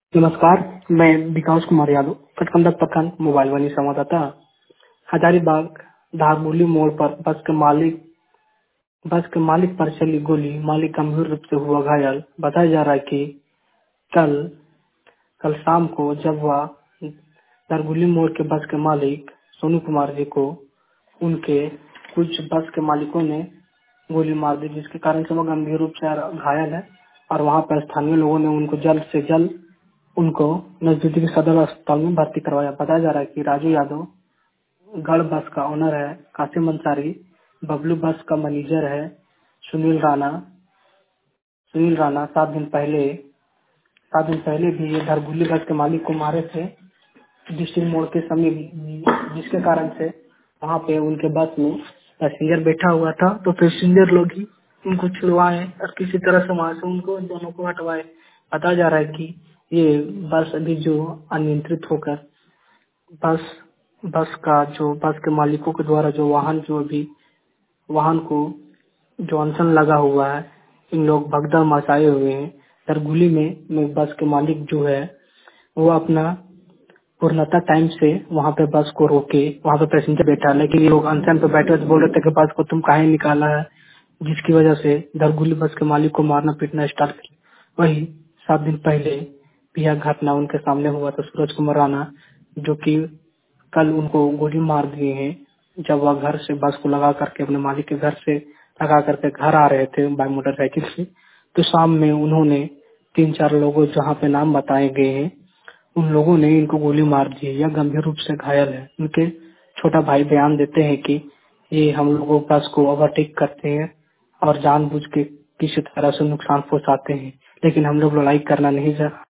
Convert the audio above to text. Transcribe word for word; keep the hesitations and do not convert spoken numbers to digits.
नमस्कार, मैं विकास कुमार यादव, कटकंदक प्रखंड मोबाइल वाली संवाददाता। हजारीबाग धारमूली मोड़ पर बस के मालिक बस के मालिक पर चली गोली, मालिक गंभीर रूप से हुआ घायल। बताया जा रहा है कि कल कल शाम को जब वह धारगुली मोड़ के बस के मालिक सोनू कुमार जी को उनके कुछ बस के मालिकों ने गोली मार दी, जिसके कारण से वो गंभीर रूप से घायल है और वहां पर स्थानीय लोगों ने उनको जल्द से जल्द उनको नजदीकी सदर अस्पताल में भर्ती करवाया। बताया जा रहा है कि राजू यादव गढ़ बस का ओनर है, कासिम अंसारी बबलू बस का मैनेजर है, सुनील राणा सुनील राणा सात दिन पहले सात दिन पहले भी ये धरगुली बस के मालिक को मारे थे डिस्ट्रिक्ट मोड़ के समीप, जिसके कारण से वहाँ पे उनके बस में पैसेंजर बैठा हुआ था, तो पैसेंजर लोग ही उनको छुड़वाए और किसी तरह से वहाँ से उनको दोनों को हटवाए। बताया जा रहा है कि ये बस अभी जो अनियंत्रित होकर बस बस का जो बस के मालिकों के द्वारा जो वाहन जो अभी वाहन को जो अनशन लगा हुआ है, इन लोग भगदड़ मचाए हुए हैं। धरगुली में, में बस के मालिक जो है वो अपना पूर्णतः टाइम से वहाँ पे बस को रोके, वहाँ पे पैसेंजर बैठा, लेकिन ये लोग अनशन पे बैठे तो बोल रहे थे कि बस को तुम काहे निकाला है, जिसकी वजह से धरगुली बस के मालिक को मारना पीटना स्टार्ट किया। वही सात दिन पहले भी यह घटना उनके सामने हुआ था। सूरज कुमार राणा जो कि कल उनको गोली मार दिए हैं जब वह घर से बस को लगा करके अपने मालिक के घर से लगा करके घर आ रहे थे बाई मोटरसाइकिल से, तो शाम में उन्होंने तीन चार लोगों जहाँ पे नाम बताए गए हैं उन लोगों ने इनको गोली मार दी है। यह गंभीर रूप से घायल है। उनके छोटा भाई बयान देते हैं कि ये हम लोगों बस को ओवरटेक करते हैं और जानबूझ के किसी तरह से नुकसान पहुंचाते हैं, लेकिन हम लोग लड़ाई करना नहीं